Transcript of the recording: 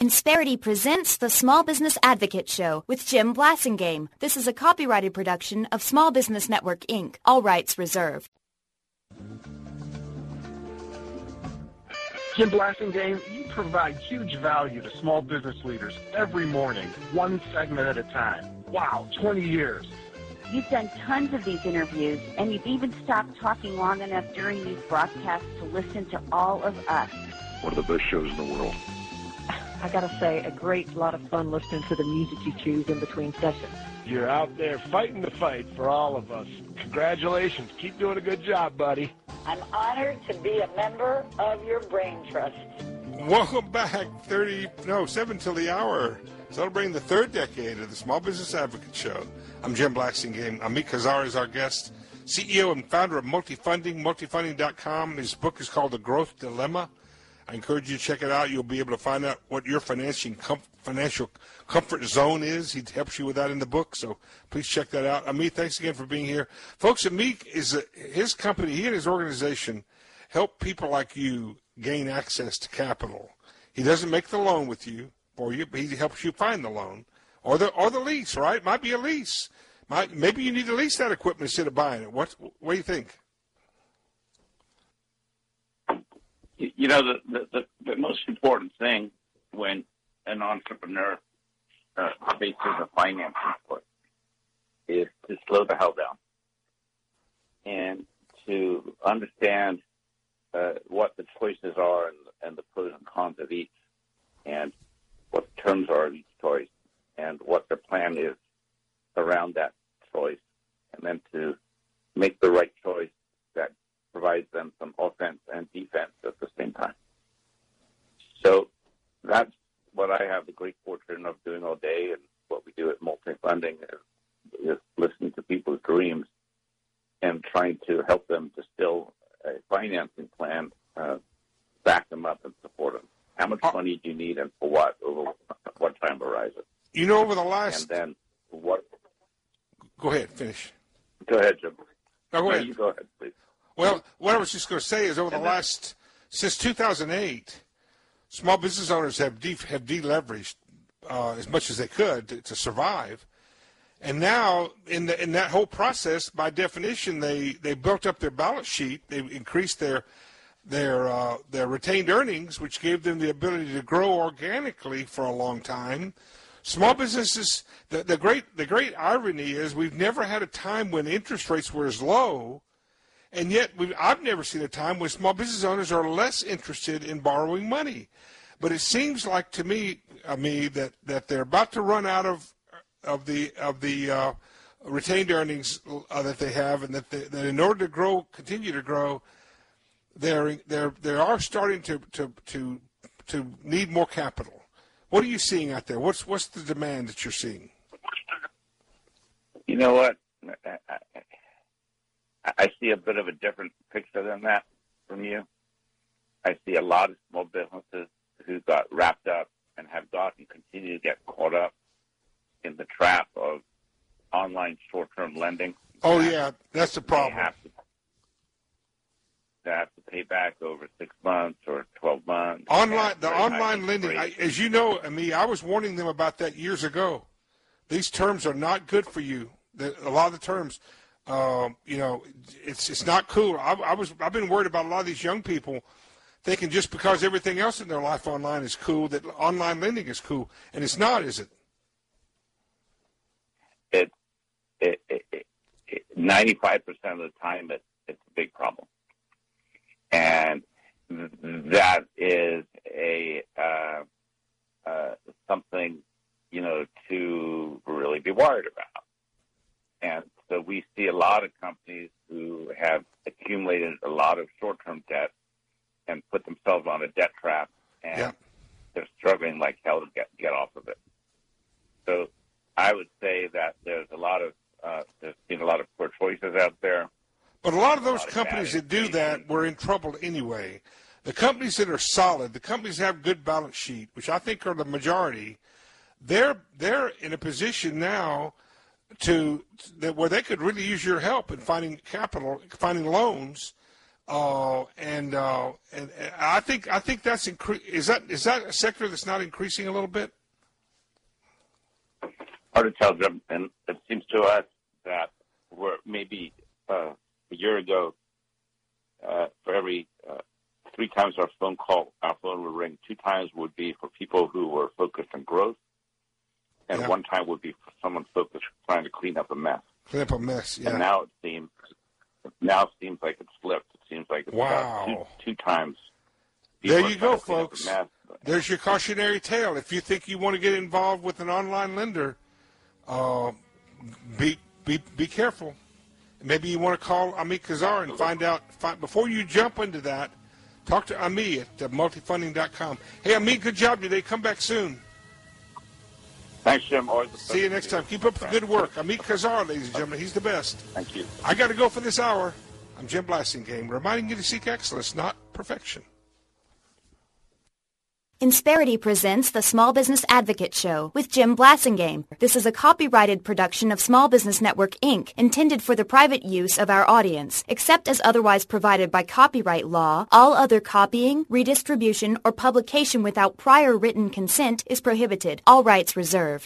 Insperity presents the Small Business Advocate Show with Jim Blasingame. This is a copyrighted production of Small Business Network, Inc., all rights reserved. Jim Blasingame, you provide huge value to small business leaders every morning, one segment at a time. Wow, 20 years. You've done tons of these interviews, and you've even stopped talking long enough during these broadcasts to listen to all of us. One of the best shows in the world. I gotta say, a great lot of fun listening to the music you choose in between sessions. You're out there fighting the fight for all of us. Congratulations. Keep doing a good job, buddy. I'm honored to be a member of your Brain Trust. Welcome back. 7 till the hour. Celebrating the third decade of the Small Business Advocate Show. I'm Jim Blasingame. Amit Kazar is our guest, CEO and founder of Multifunding, multifunding.com. His book is called The Growth Dilemma. I encourage you to check it out. You'll be able to find out what your financial comfort zone is. He helps you with that in the book, so please check that out. Amit, thanks again for being here. Folks, Amit is his company, he and his organization help people like you gain access to capital. He doesn't make the loan with you for you, but he helps you find the loan or the lease, right? Might be a lease. Maybe you need to lease that equipment instead of buying it. What do you think? You know, the most important thing when an entrepreneur faces a financing split is to slow the hell down and to understand what the choices are and the pros and cons of each, and what the terms are of each choice, and what their plan is around that choice, and then to make the right choice that provides them some offense and defense at the same time. So that's what I have the great fortune of doing all day, and what we do at Multifunding is listening to people's dreams and trying to help them distill a financing plan, back them up and support them. How much money do you need and for what, over what time horizon? You know, over the last... And then what... Go ahead, finish. Go ahead, Jim. No, go ahead. You go ahead, please. Well, what I was just going to say is since 2008, small business owners have deleveraged as much as they could to survive. And now, in that whole process, by definition, they built up their balance sheet. They increased their retained earnings, which gave them the ability to grow organically for a long time. Small businesses, the great irony is we've never had a time when interest rates were as low, and yet I've never seen a time when small business owners are less interested in borrowing money. But it seems like to me, that they're about to run out of the retained earnings that they have, and that in order to continue to grow, they are starting to need more capital. What are you seeing out there? What's the demand that you're seeing? You know what? I see a bit of a different picture than that from you. I see a lot of small businesses who got wrapped up and have continue to get caught up in the trap of online short-term lending. Oh, yeah, that's the problem. They have to pay back over 6 months or 12 months. Online lending, as you know, I was warning them about that years ago. These terms are not good for you. A lot of the terms, it's not cool. I've been worried about a lot of these young people thinking just because everything else in their life online is cool, that online lending is cool, and it's not, is it? 95% of the time, it's a big problem. And that is something, to really be worried about. And so we see a lot of companies who have accumulated a lot of short-term debt and put themselves on a debt trap, and they're struggling like hell to get off of it. So I would say that there's been a lot of poor choices out there. But a lot of those companies that do that were in trouble anyway. The companies that are solid, the companies that have good balance sheet, which I think are the majority, they're in a position now where they could really use your help in finding capital, finding loans And I think that's is that a sector that's not increasing a little bit? Hard to tell, Jim. And it seems to us that we're maybe a year ago, for every 3 times our phone would ring, 2 times would be for people who were focused on growth, and 1 time would be for someone focused trying to clean up a mess. Clean up a mess, yeah. And now it seems like it's flipped. It seems like it's about 2 times. There you go, folks. There's your cautionary tale. If you think you want to get involved with an online lender, be careful. Maybe you want to call Ami Kazar and find out. Before you jump into that, talk to Ami at multifunding.com. Hey, Ami, good job today. Come back soon. Thanks, Jim. See you next time. Keep up the good work. Amit Kazar, ladies and gentlemen. He's the best. Thank you. I got to go for this hour. I'm Jim Blasingame, reminding you to seek excellence, not perfection. Insperity presents the Small Business Advocate Show with Jim Blasingame. This is a copyrighted production of Small Business Network, Inc., intended for the private use of our audience. Except as otherwise provided by copyright law, all other copying, redistribution, or publication without prior written consent is prohibited. All rights reserved.